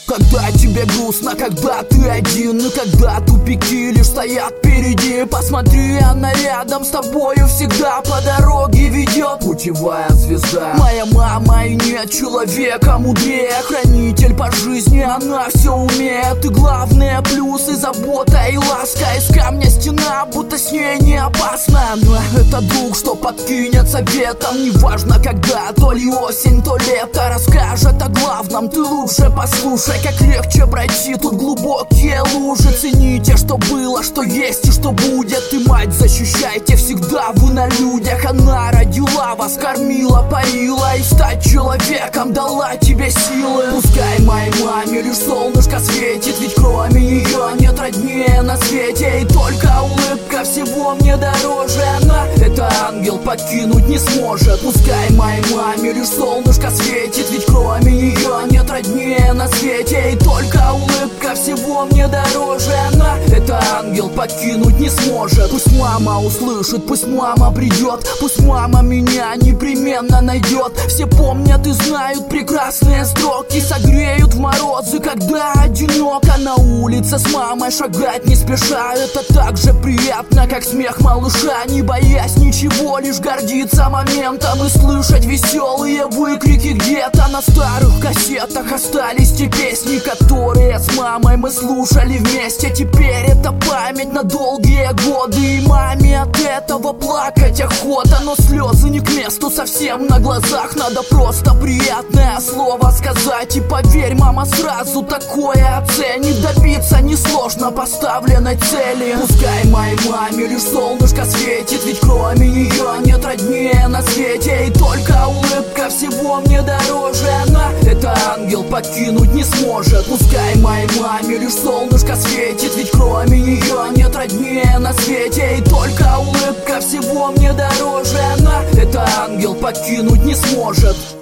Когда тебе грустно, когда ты один, и когда тупики лишь стоят впереди, посмотри, она рядом с тобою всегда по дороге ведет путевая звезда. Моя мама, и нет человека мудрее, хранитель по жизни, она все умеет. И главное плюсы, забота и ласка. Из камня стена, будто с ней не опасно. Но это друг, что подкинет советом. Неважно когда, то ли осень, то лето. Расскажет о главном, ты лучше послушай, как легче пройти тут глубокие лужи. Цените, что было, что есть и что будет. И мать защищайте всегда, вы на людях. Она родила вас, кормила, поила, и стать человеком дала тебе силы. Пускай моей маме лишь солнышко светит, ведь кроме нее нет роднее на свете. И только улыбка всего мне дороже. Она, это ангел, покинуть не сможет. Пускай моей маме лишь солнышко светит, ведь кроме нее нет роднее на свете. И только улыбка всего мне дороже. Она, это ангел, покинуть не сможет. Пусть мама услышит, пусть мама придет, пусть мама меня непременно найдет. Все помнят и знают прекрасные строки, согреют в морозы, когда одиноко. На улице с мамой шагать не спеша, это так же приятно, как смех малыша. Не боясь ничего, лишь гордиться моментом и слышать веселые выкрики. Где-то на старых кассетах остались те песни, которые с мамой мы слушали вместе. Теперь это память на долгие годы, и маме от этого плакать охота. Но слезы не к месту совсем на глазах, надо просто приятное слово сказать. И поверь, мама сразу такое оценит. Добиться несложно поставленной цели. Пускай моей маме лишь солнышко светит, ведь кроме нее нет роднее на свете. И только улыбка всего мне дороже. Она, это ангел, покинуть не сможет. Пускай моей маме лишь солнышко светит, ведь кроме нее нет роднее на свете. И только улыбка всего мне дороже. Она, это ангел, покинуть не сможет.